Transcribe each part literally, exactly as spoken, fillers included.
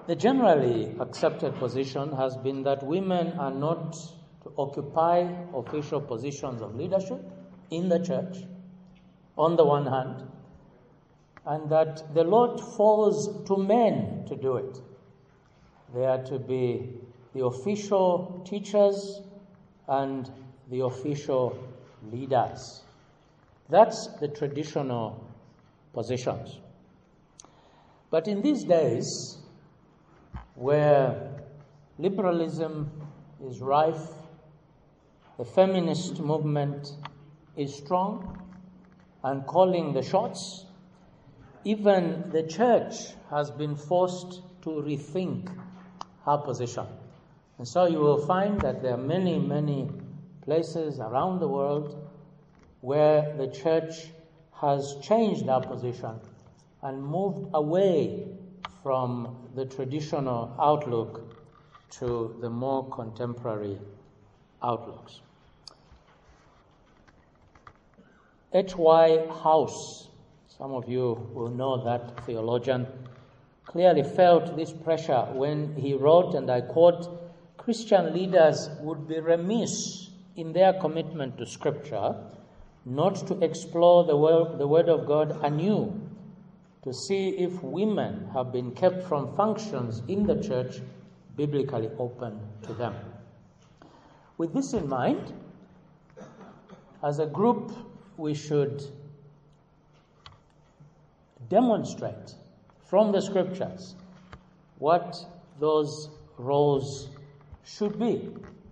The generally accepted position has been that women are not to occupy official positions of leadership in the church, on the one hand, and that the Lord falls to men to do it. They are to be the official teachers and the official leaders. That's the traditional positions. But in these days, where liberalism is rife, the feminist movement is strong and calling the shots, even the church has been forced to rethink her position. And so you will find that there are many, many places around the world where the church has changed her position and moved away from the traditional outlook to the more contemporary outlooks. H Y House, some of you will know that theologian, clearly felt this pressure when he wrote, and I quote, "Christian leaders would be remiss in their commitment to Scripture not to explore the word, the word of God anew, to see if women have been kept from functions in the church biblically open to them." With this in mind, as a group, we should demonstrate from the Scriptures what those roles should be.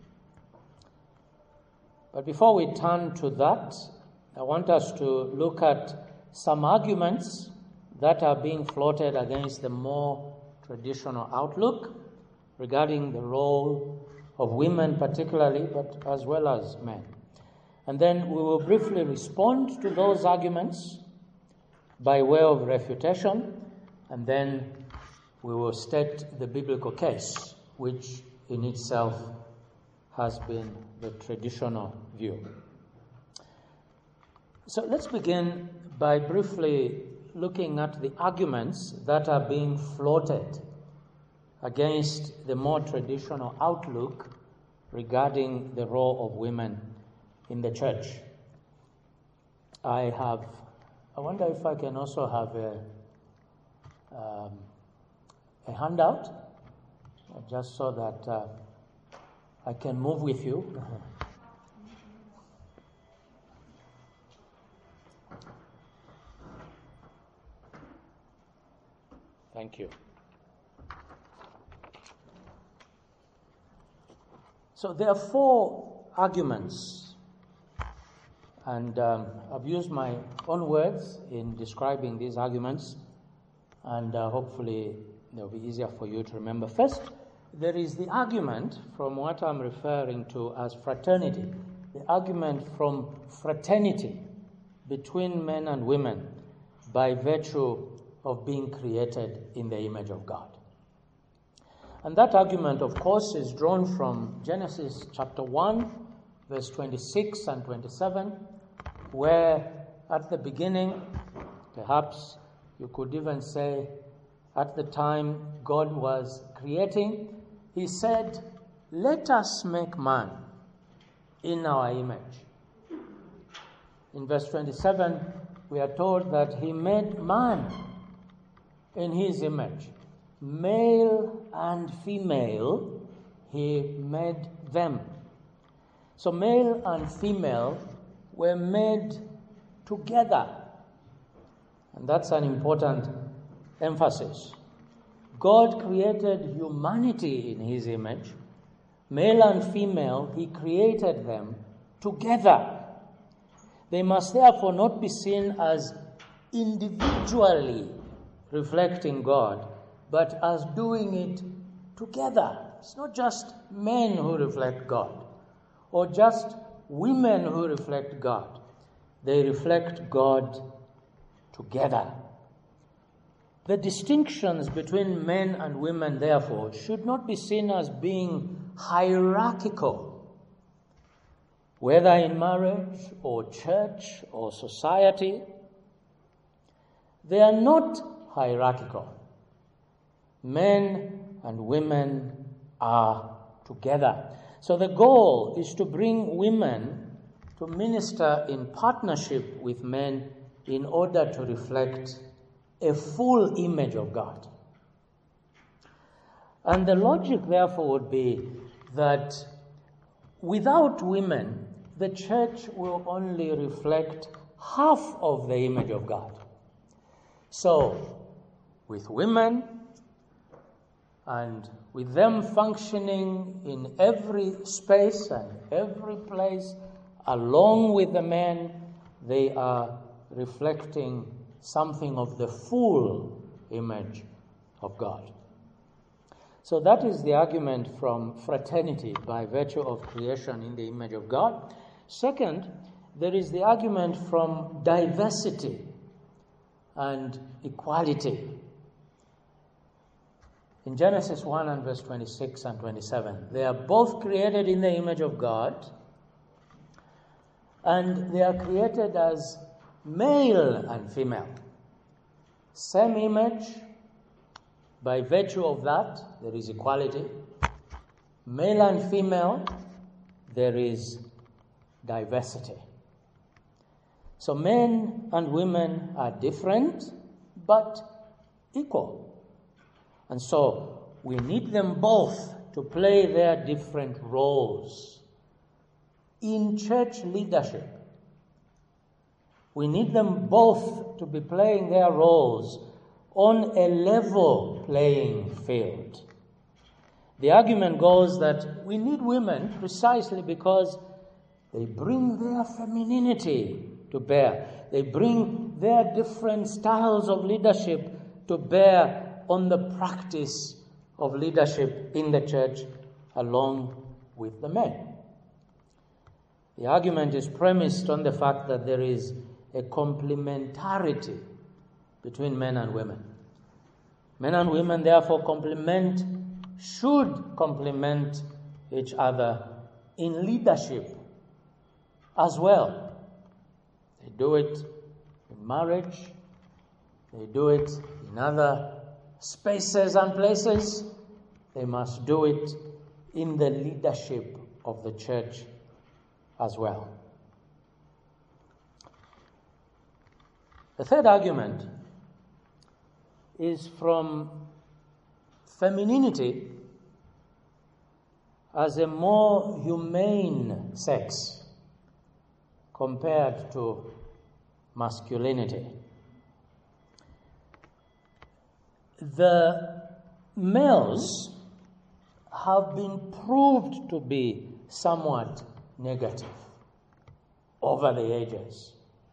But before we turn to that, I want us to look at some arguments that are being floated against the more traditional outlook regarding the role of women particularly, but as well as men. And then we will briefly respond to those arguments by way of refutation, and then we will state the biblical case, which in itself has been the traditional view. So let's begin by briefly looking at the arguments that are being floated against the more traditional outlook regarding the role of women in the church. I have, I wonder if I can also have a, um, a handout, just so that uh, I can move with you. Thank you. So there are four arguments, and um, I've used my own words in describing these arguments, and uh, hopefully they'll be easier for you to remember. First, there is the argument from what I'm referring to as fraternity, the argument from fraternity between men and women by virtue of being created in the image of God. And that argument, of course, is drawn from Genesis chapter one, verse twenty-six and twenty-seven, where at the beginning, perhaps you could even say at the time God was creating, he said, "Let us make man in our image." In verse twenty-seven, we are told that he made man in his image. Male and female, he made them. So male and female were made together. And that's an important emphasis. God created humanity in his image. Male and female, he created them together. They must therefore not be seen as individually reflecting God, but as doing it together. It's not just men who reflect God, or just women who reflect God. They reflect God together. The distinctions between men and women, therefore, should not be seen as being hierarchical, whether in marriage or church or society. They are not hierarchical. Men and women are together. So the goal is to bring women to minister in partnership with men in order to reflect a full image of God. And the logic, therefore, would be that without women, the church will only reflect half of the image of God. So, with women, and with them functioning in every space and every place, along with the men, they are reflecting something of the full image of God. So that is the argument from fraternity by virtue of creation in the image of God. Second, there is the argument from diversity and equality. In Genesis one and verse twenty-six and twenty-seven, they are both created in the image of God, and they are created as male and female. Same image. By virtue of that, there is equality. Male and female, there is diversity. So men and women are different, but equal. And so we need them both to play their different roles in church leadership. We need them both to be playing their roles on a level playing field. The argument goes that we need women precisely because they bring their femininity to bear. They bring their different styles of leadership to bear on the practice of leadership in the church along with the men. The argument is premised on the fact that there is a complementarity between men and women. Men and women, therefore, complement, should complement each other in leadership as well. They do it in marriage, they do it in other spaces and places. They must do it in the leadership of the church as well. The third argument is from femininity as a more humane sex compared to masculinity. The males have been proved to be somewhat negative over the ages.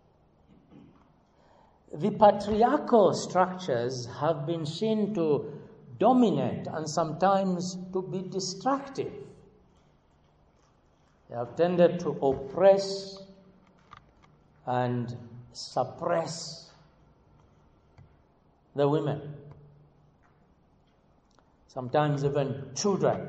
The patriarchal structures have been seen to dominate and sometimes to be destructive. They have tended to oppress and suppress the women, sometimes even children.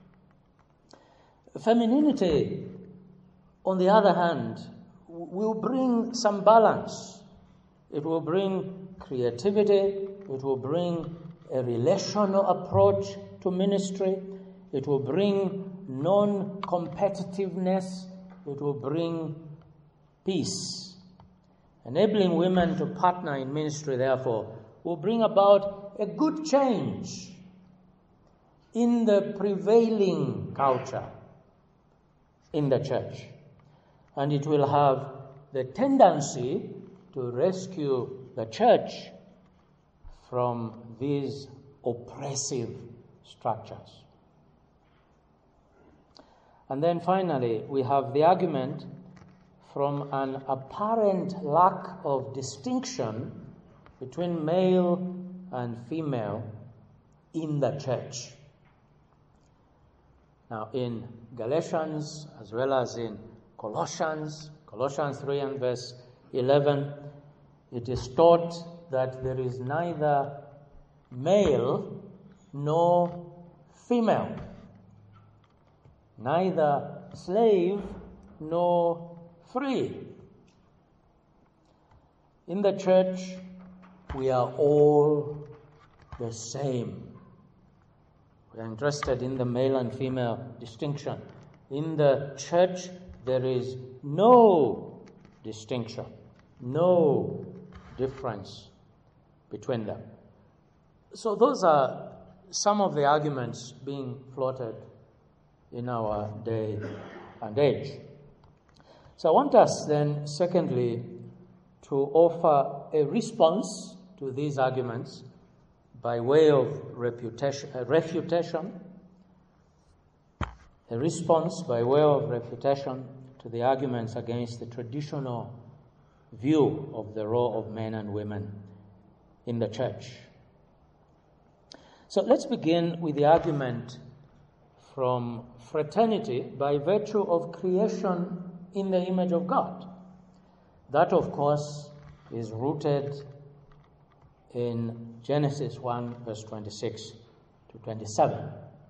Femininity, on the other hand, will bring some balance. It will bring creativity. It will bring a relational approach to ministry. It will bring non-competitiveness. It will bring peace. Enabling women to partner in ministry, therefore, will bring about a good change in the prevailing culture in the church. And it will have the tendency to rescue the church from these oppressive structures. And then finally, we have the argument from an apparent lack of distinction between male and female in the church. Now, in Galatians as well as in Colossians, Colossians three and verse eleven, it is taught that there is neither male nor female, neither slave nor free. In the church, we are all the same. We are interested in the male and female distinction. In the church, there is no distinction, no difference between them. So those are some of the arguments being floated in our day and age. So I want us then, secondly, to offer a response to these arguments by way of refutation, uh, refutation, a response by way of refutation to the arguments against the traditional view of the role of men and women in the church. So let's begin with the argument from fraternity by virtue of creation in the image of God. That, of course, is rooted in Genesis one, verse twenty-six to twenty-seven.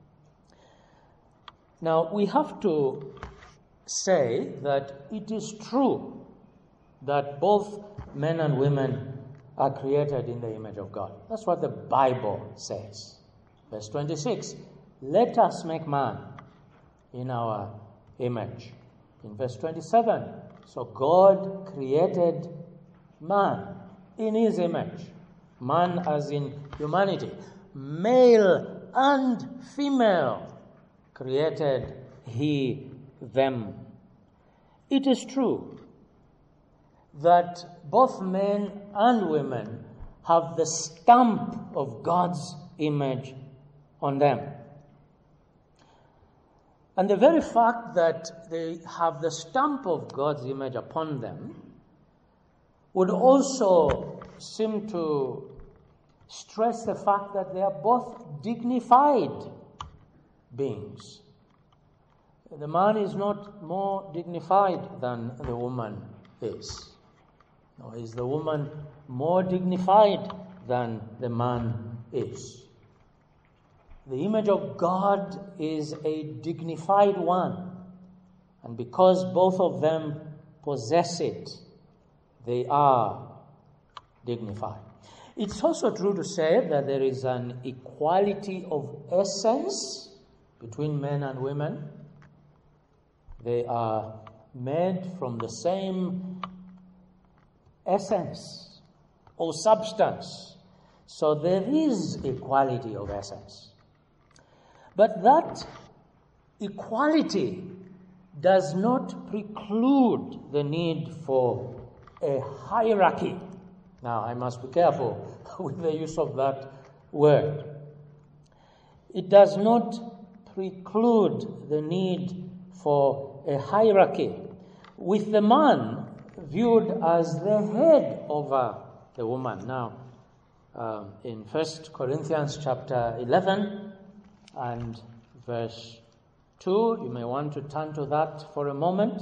Now, we have to say that it is true that both men and women are created in the image of God. That's what the Bible says. Verse twenty-six, let us make man in our image. In verse twenty-seven, so God created man in his image. Man as in humanity. Male and female created he them. It is true that both men and women have the stamp of God's image on them. And the very fact that they have the stamp of God's image upon them would also seem to stress the fact that they are both dignified beings. The man is not more dignified than the woman is. Nor is the woman more dignified than the man is. The image of God is a dignified one, and because both of them possess it, they are dignified. It's also true to say that there is an equality of essence between men and women. They are made from the same essence or substance. So there is equality of essence. But that equality does not preclude the need for a hierarchy. Now, I must be careful with the use of that word. It does not preclude the need for a hierarchy, with the man viewed as the head over the woman. Now, um, in First Corinthians chapter eleven and verse two, you may want to turn to that for a moment.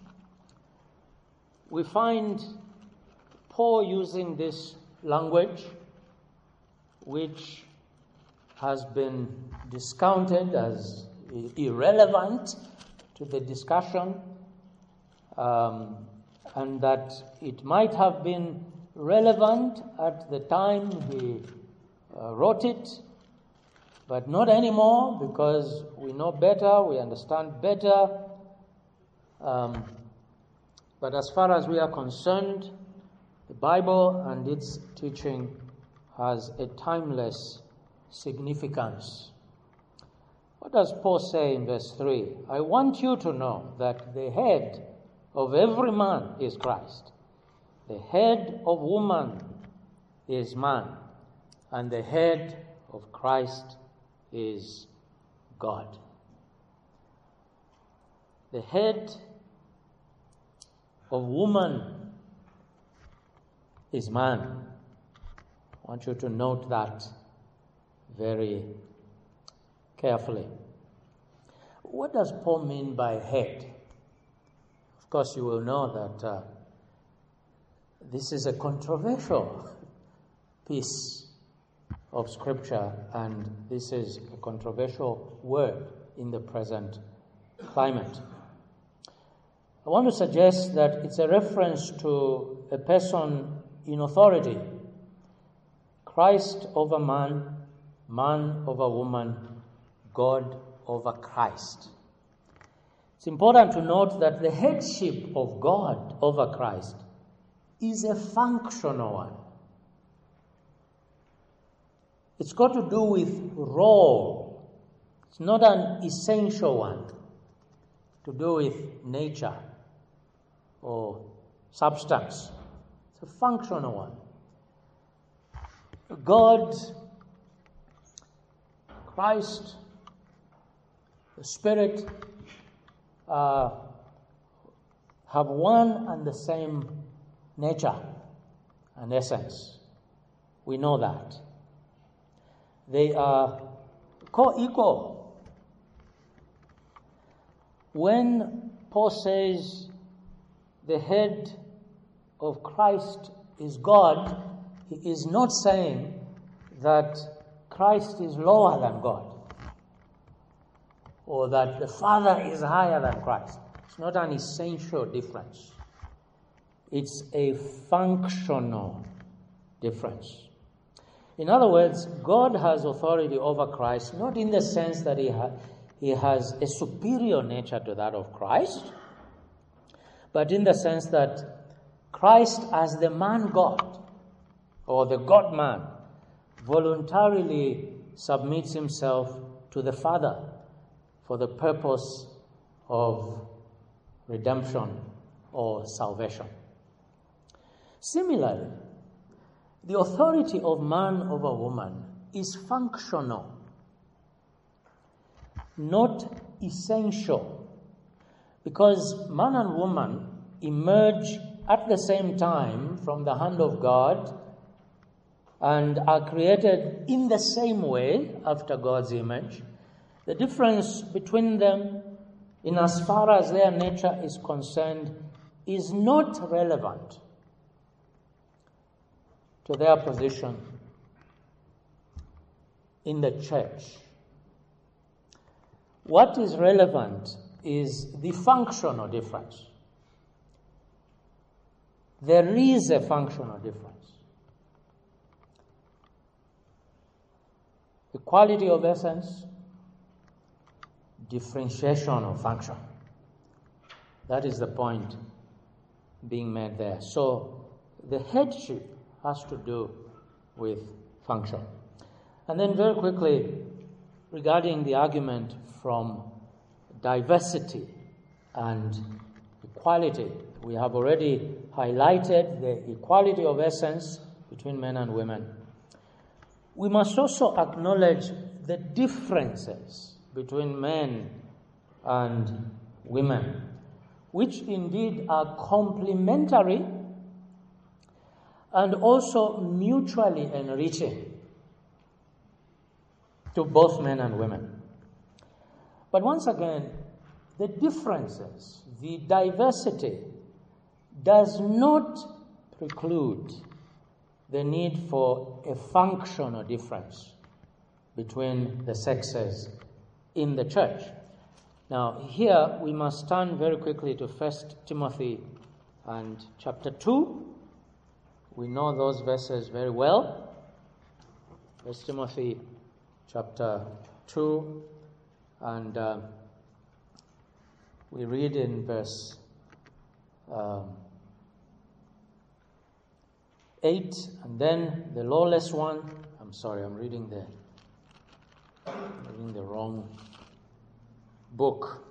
We find Paul using this language, which has been discounted as irrelevant to the discussion, um, and that it might have been relevant at the time he uh, wrote it, but not anymore, because we know better, we understand better. Um, but as far as we are concerned, the Bible and its teaching has a timeless significance. What does Paul say in verse three? I want you to know that the head of every man is Christ. The head of woman is man. And the head of Christ is God. The head of woman is man. I want you to note that very carefully. What does Paul mean by head? Of course, you will know that uh, this is a controversial piece of Scripture, and this is a controversial word in the present climate. I want to suggest that it's a reference to a person in authority. Christ over man, man over woman, God over Christ. It's important to note that the headship of God over Christ is a functional one. It's got to do with role. It's not an essential one to do with nature or substance. It's a functional one. God, Christ, the Spirit uh, have one and the same nature and essence. We know that. They are co-equal. When Paul says the head of Christ is God, he is not saying that Christ is lower than God or that the Father is higher than Christ. It's not an essential difference. It's a functional difference. In other words, God has authority over Christ, not in the sense that he, ha- he has a superior nature to that of Christ, but in the sense that Christ, as the man God, or the God-man, voluntarily submits himself to the Father for the purpose of redemption or salvation. Similarly, the authority of man over woman is functional, not essential, because man and woman emerge at the same time from the hand of God and are created in the same way after God's image. The difference between them, in as far as their nature is concerned, is not relevant to their position in the church. What is relevant is the functional difference. There is a functional difference. Equality of essence, differentiation of function. That is the point being made there. So the headship has to do with function. And then very quickly, regarding the argument from diversity and equality, we have already highlighted the equality of essence between men and women. We must also acknowledge the differences between men and women, which indeed are complementary and also mutually enriching to both men and women. But once again, the differences, the diversity, does not preclude the need for a functional difference between the sexes in the church. Now, here we must turn very quickly to First Timothy and chapter two. We know those verses very well. First Timothy chapter two, and uh, we read in verse um, eight, and then the lawless one. I'm sorry, I'm reading the I'm reading the wrong book.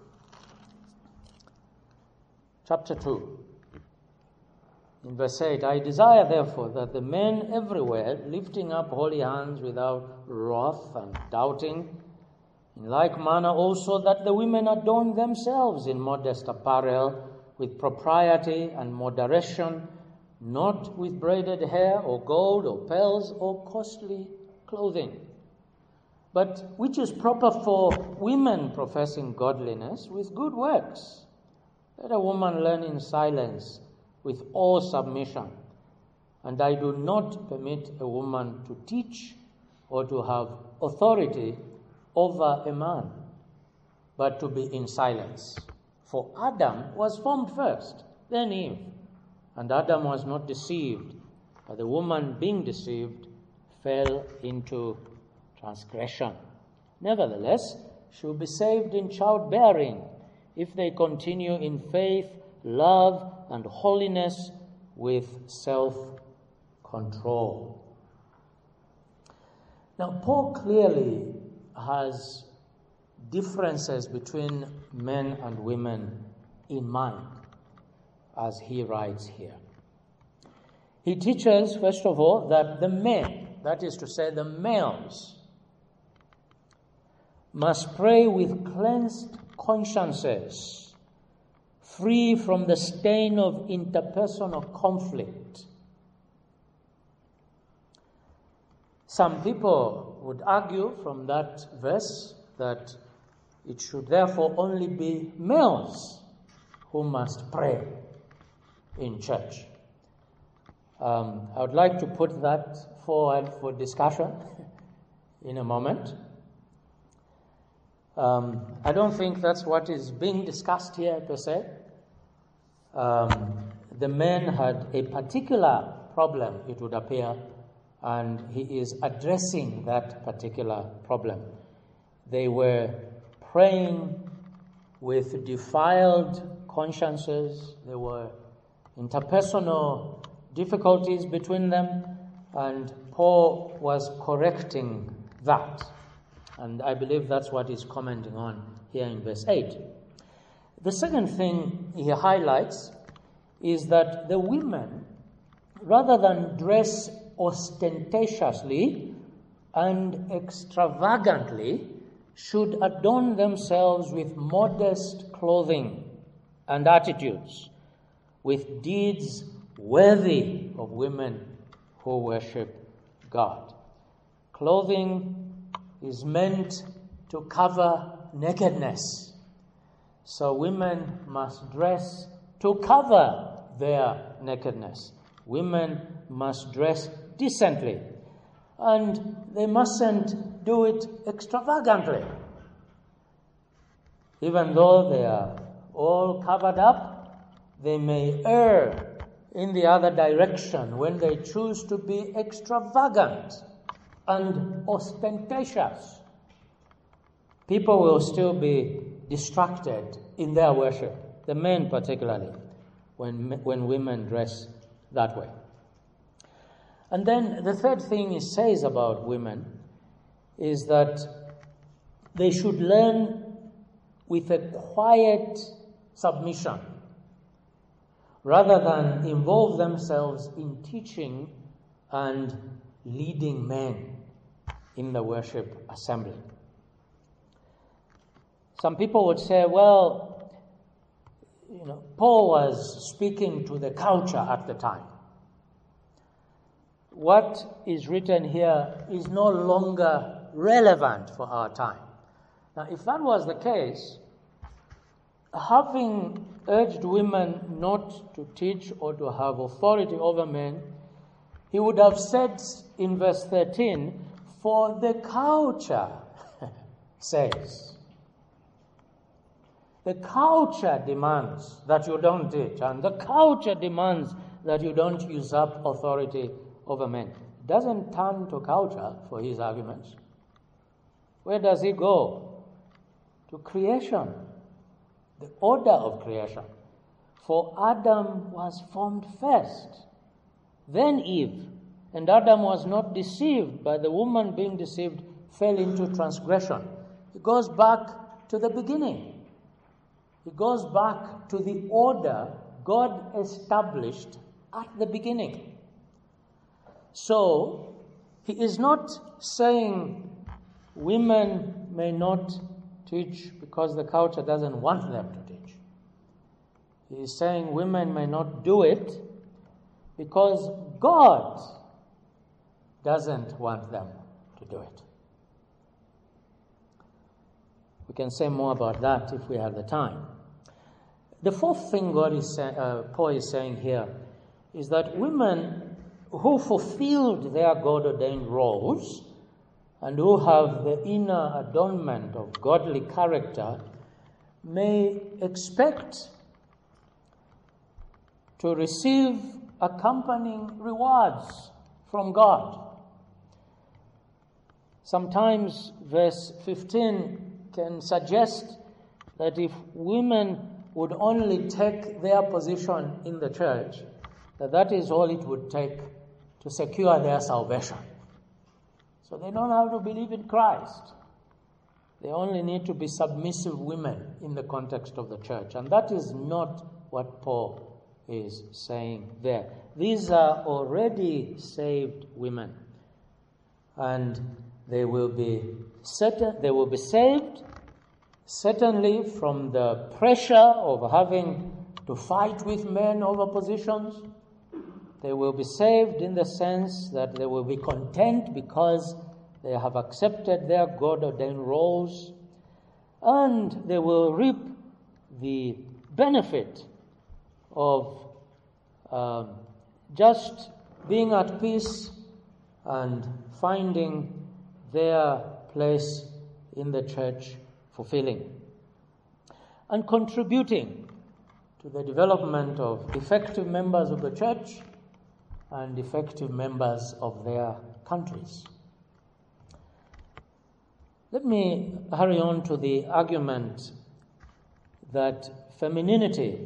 Chapter two. In verse eight, I desire therefore that the men everywhere, lifting up holy hands without wrath and doubting, in like manner also that the women adorn themselves in modest apparel, with propriety and moderation, not with braided hair or gold or pearls or costly clothing, but which is proper for women professing godliness with good works. Let a woman learn in silence with all submission. And I do not permit a woman to teach or to have authority over a man, but to be in silence. For Adam was formed first, then Eve. And Adam was not deceived, but the woman, being deceived, fell into transgression. Nevertheless, should be saved in childbearing if they continue in faith, love, and holiness with self-control. Now, Paul clearly has differences between men and women in mind as he writes here. He teaches, first of all, that the men, that is to say the males, must pray with cleansed consciences, free from the stain of interpersonal conflict. Some people would argue from that verse that it should therefore only be males who must pray in church. Um, I would like to put that forward for discussion in a moment. Um, I don't think that's what is being discussed here per se. Um, the man had a particular problem, it would appear, and he is addressing that particular problem. They were praying with defiled consciences. There were interpersonal difficulties between them, and Paul was correcting that. And I believe that's what he's commenting on here in verse eight. The second thing he highlights is that the women, rather than dress ostentatiously and extravagantly, should adorn themselves with modest clothing and attitudes, with deeds worthy of women who worship God. Clothing is meant to cover nakedness. So women must dress to cover their nakedness. Women must dress decently. And they mustn't do it extravagantly. Even though they are all covered up, they may err in the other direction when they choose to be extravagant and ostentatious. People will still be distracted in their worship, the men particularly, when, when women dress that way. And then the third thing he says about women is that they should learn with a quiet submission rather than involve themselves in teaching and leading men in the worship assembly. Some people would say, well, you know, Paul was speaking to the culture at the time. What is written here is no longer relevant for our time. Now, if that was the case, having urged women not to teach or to have authority over men, he would have said in verse thirteen, for the culture says. The culture demands that you don't teach, and the culture demands that you don't usurp authority over men. He doesn't turn to culture for his arguments. Where does he go? To creation, the order of creation. For Adam was formed first, then Eve. And Adam was not deceived, by the woman being deceived, fell into transgression. It goes back to the beginning. It goes back to the order God established at the beginning. So, he is not saying women may not teach because the culture doesn't want them to teach. He is saying women may not do it because God doesn't want them to do it. We can say more about that if we have the time. The fourth thing God is say, uh, Paul is saying here is that women who fulfilled their God-ordained roles and who have the inner adornment of godly character may expect to receive accompanying rewards from God. Sometimes verse fifteen can suggest that if women would only take their position in the church, that that is all it would take to secure their salvation. So they don't have to believe in Christ. They only need to be submissive women in the context of the church. And that is not what Paul is saying there. These are already saved women. And they will be certain, they will be saved certainly from the pressure of having to fight with men over positions. They will be saved in the sense that they will be content because they have accepted their God-ordained roles, and they will reap the benefit of uh, just being at peace and finding their place in the church fulfilling and contributing to the development of effective members of the church and effective members of their countries. Let me hurry on to the argument that femininity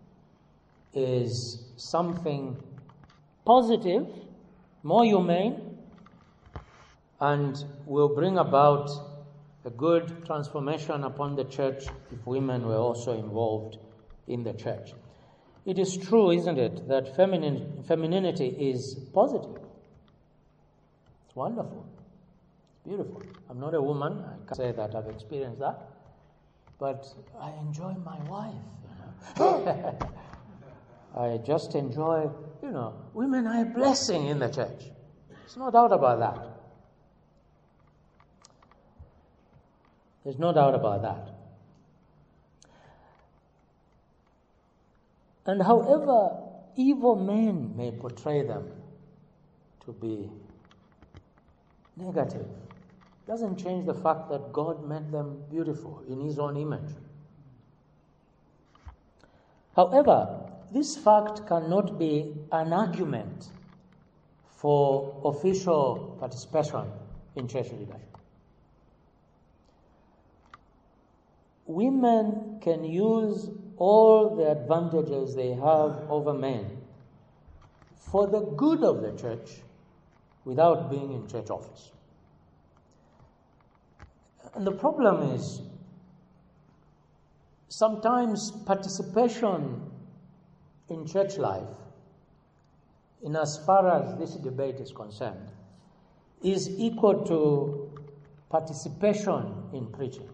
is something positive, more humane, and will bring about a good transformation upon the church if women were also involved in the church. It is true, isn't it, that feminin- femininity is positive. It's wonderful. It's beautiful. I'm not a woman. I can't say that I've experienced that. But I enjoy my wife, you know. I just enjoy, you know, women are a blessing in the church. There's no doubt about that. There's no doubt about that. And however evil men may portray them to be negative, doesn't change the fact that God made them beautiful in His own image. However, this fact cannot be an argument for official participation in church leadership. Women can use all the advantages they have over men for the good of the church without being in church office. And the problem is, sometimes participation in church life, in as far as this debate is concerned, is equal to participation in preaching.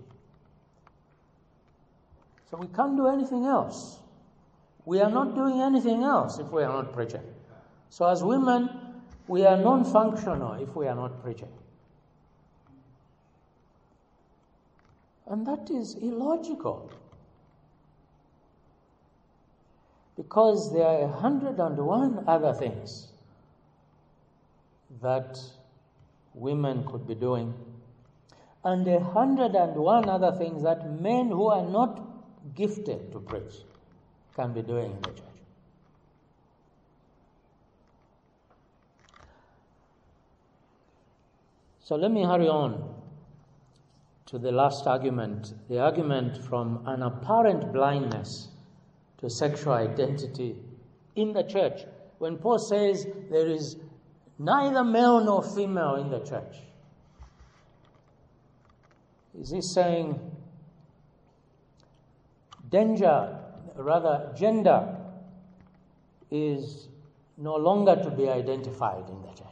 So we can't do anything else. We are not doing anything else if we are not preaching. So as women, we are non-functional if we are not preaching. And that is illogical. Because there are a hundred and one other things that women could be doing, and a hundred and one other things that men who are not gifted to preach can be doing in the church. So let me hurry on to the last argument, the argument from an apparent blindness to sexual identity in the church. When Paul says there is neither male nor female in the church, is he saying danger, rather gender, is no longer to be identified in the church?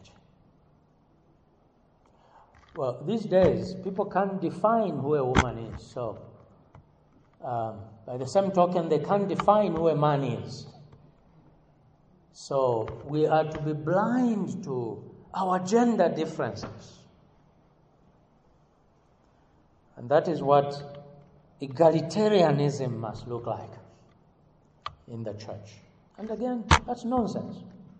Well, these days, people can't define who a woman is. So, um, by the same token, they can't define who a man is. So, we are to be blind to our gender differences. And that is what egalitarianism must look like in the church. And again, that's nonsense.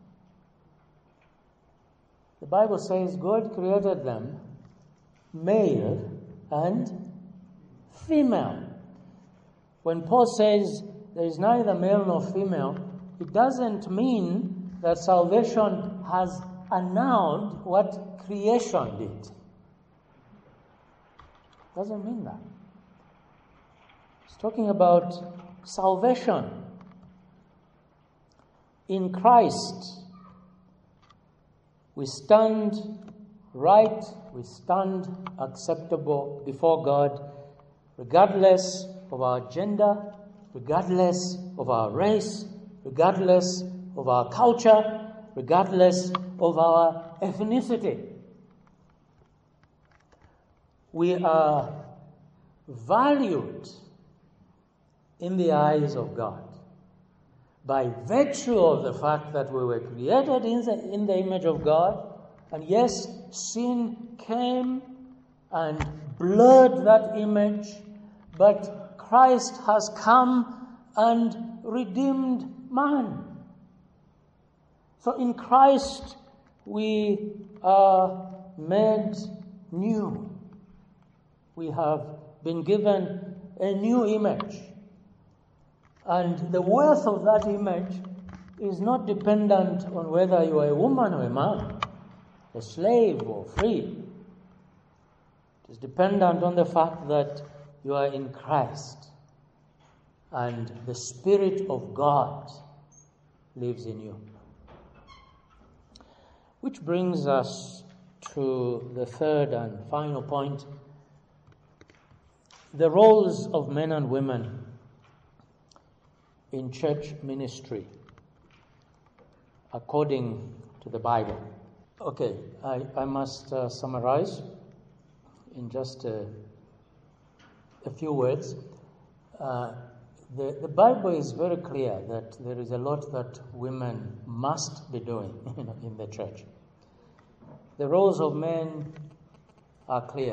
The Bible says God created them male and female. When Paul says there is neither male nor female, it doesn't mean that salvation has annulled what creation did. Doesn't mean that. talking about salvation. In Christ, we stand right, we stand acceptable before God, regardless of our gender, regardless of our race, regardless of our culture, regardless of our ethnicity. We are valued in the eyes of God by virtue of the fact that we were created in the, in the image of God. And yes, sin came and blurred that image, but Christ has come and redeemed man. So in Christ we are made new. We have been given a new image. And the worth of that image is not dependent on whether you are a woman or a man, a slave or free. It is dependent on the fact that you are in Christ and the Spirit of God lives in you. Which brings us to the third and final point: the roles of men and women in church ministry according to the Bible. Okay, I, I must uh, summarize in just a, a few words. Uh, the, the Bible is very clear that there is a lot that women must be doing you know, in the church. The roles of men are clear.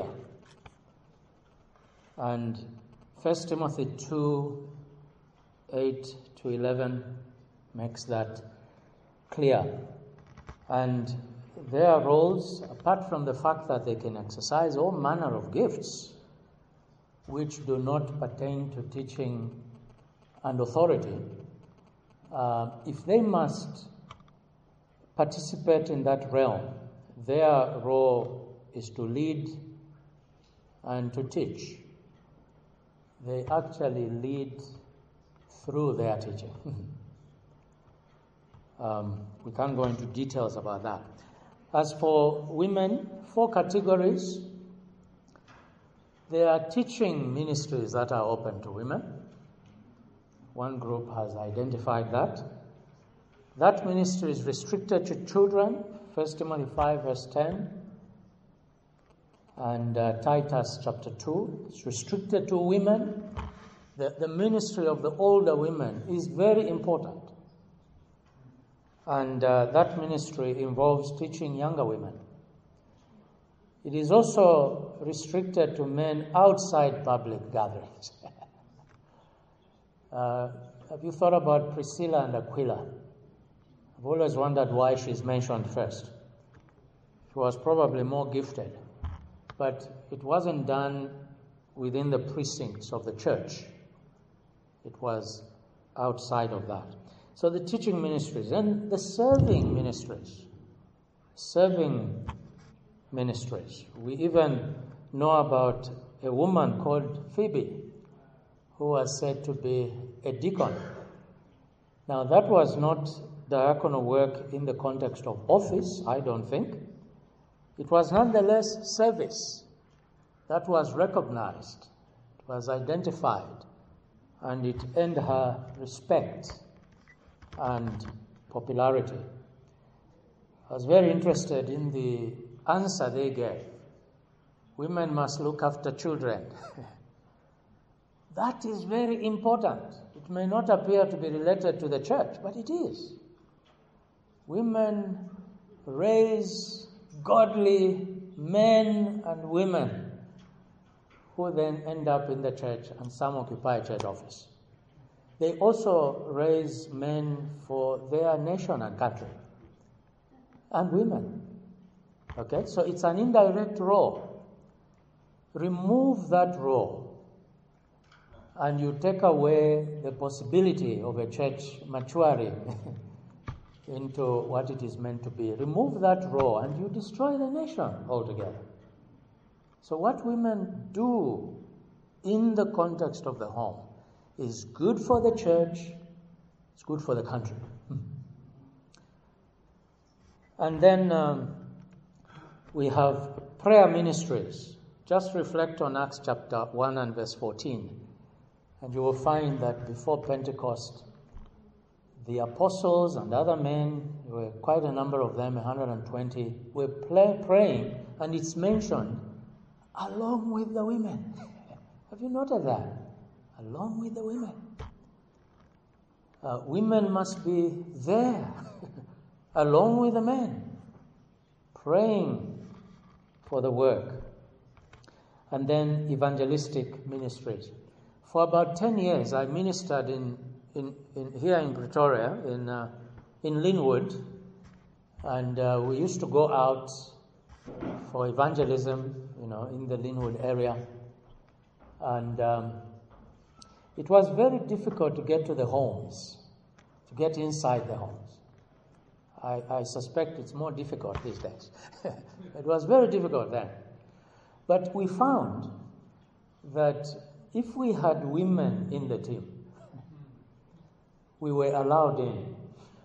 And First Timothy two, eight to eleven makes that clear. And their roles, apart from the fact that they can exercise all manner of gifts which do not pertain to teaching and authority, uh, if they must participate in that realm, their role is to lead and to teach. They actually lead through their teaching. um, we can't go into details about that. As for women, four categories. There are teaching ministries that are open to women. One group has identified that. That ministry is restricted to children, First Timothy five, verse ten, and uh, Titus chapter two. It's restricted to women. The, the ministry of the older women is very important. And uh, that ministry involves teaching younger women. It is also restricted to men outside public gatherings. uh, have you thought about Priscilla and Aquila? I've always wondered why she's mentioned first. She was probably more gifted, but it wasn't done within the precincts of the church. It was outside of that. So the teaching ministries and the serving ministries. Serving ministries. We even know about a woman called Phoebe who was said to be a deacon. Now that was not diaconal work in the context of office, I don't think. It was nonetheless service that was recognized, it was identified, and it earned her respect and popularity. I was very interested in the answer they gave. Women must look after children. That is very important. It may not appear to be related to the church, but it is. Women raise godly men and women who then end up in the church, and some occupy a church office. They also raise men for their nation and country, and women. Okay, so it's an indirect role. Remove that role, and you take away the possibility of a church maturing into what it is meant to be. Remove that role, and you destroy the nation altogether. So what women do in the context of the home is good for the church, it's good for the country. And then um, we have prayer ministries. Just reflect on Acts chapter one and verse fourteen, and you will find that before Pentecost, the apostles and other men, there were quite a number of them, one hundred twenty, were play, praying, and it's mentioned along with the women. Have you noted that? Along with the women. Uh, women must be there, along with the men, praying for the work. And then evangelistic ministries. For about ten years, I ministered in, in, in here in Pretoria, in uh, in Linwood, and uh, we used to go out for evangelism, you know, in the Linwood area. And um, it was very difficult to get to the homes, to get inside the homes. I, I suspect it's more difficult these days. It was very difficult then. But we found that if we had women in the team, we were allowed in.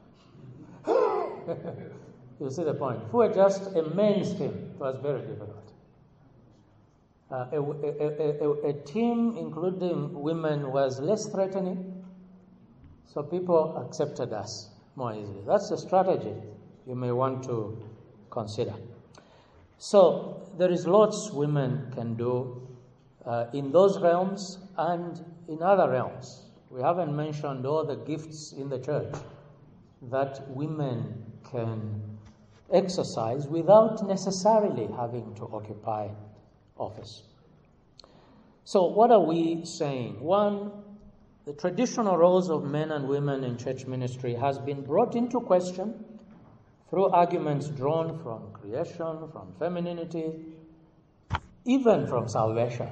You see the point? If we were just a men's team, it was very difficult. Uh, a, a, a, a team including women was less threatening, so people accepted us more easily. That's a strategy you may want to consider. So there is lots women can do uh, in those realms and in other realms. We haven't mentioned all the gifts in the church that women can exercise without necessarily having to occupy office. So what are we saying? One, the traditional roles of men and women in church ministry has been brought into question through arguments drawn from creation, from femininity, even from salvation.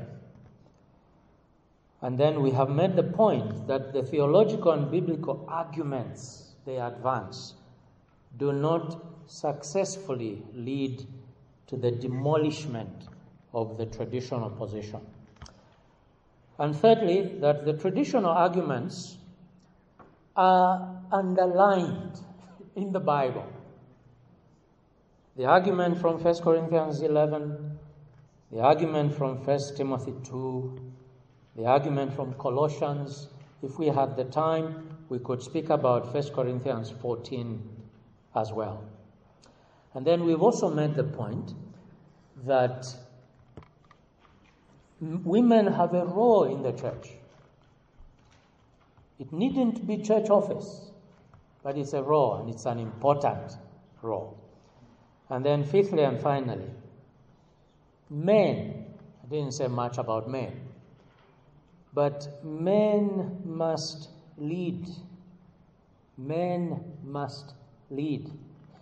And then we have made the point that the theological and biblical arguments they advance do not successfully lead to the demolishment of the traditional position. And thirdly, that the traditional arguments are underlined in the Bible. The argument from First Corinthians eleven, the argument from First Timothy two, the argument from Colossians. If we had the time, we could speak about First Corinthians fourteen as well. And then we've also made the point that women have a role in the church. It needn't be church office, but it's a role, and it's an important role. And then fifthly and finally, men. I didn't say much about men, but men must lead. Men must lead.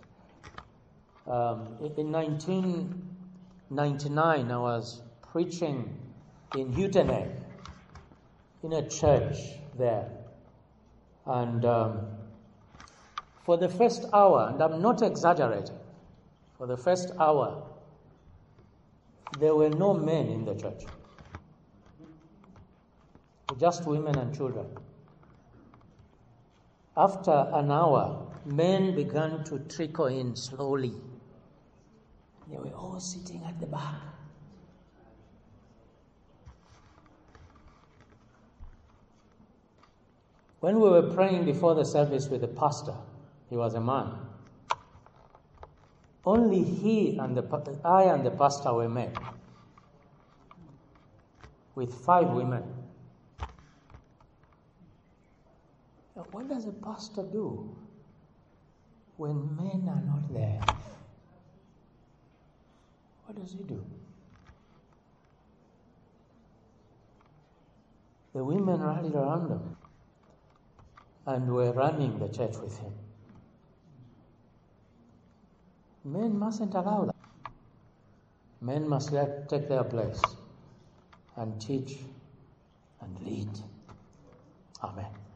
Um, in nineteen ninety-nine, I was preaching in Uitenhage, in a church there. And um, for the first hour, and I'm not exaggerating, for the first hour, there were no men in the church. Just women and children. After an hour, men began to trickle in slowly. They were all sitting at the back. When we were praying before the service with the pastor, he was a man. Only he and the I and the pastor were men, with five women. Now, what does a pastor do when men are not there? What does he do? The women rallied around him and were running the church with him. Men mustn't allow that. Men must let, take their place and teach and lead. Amen.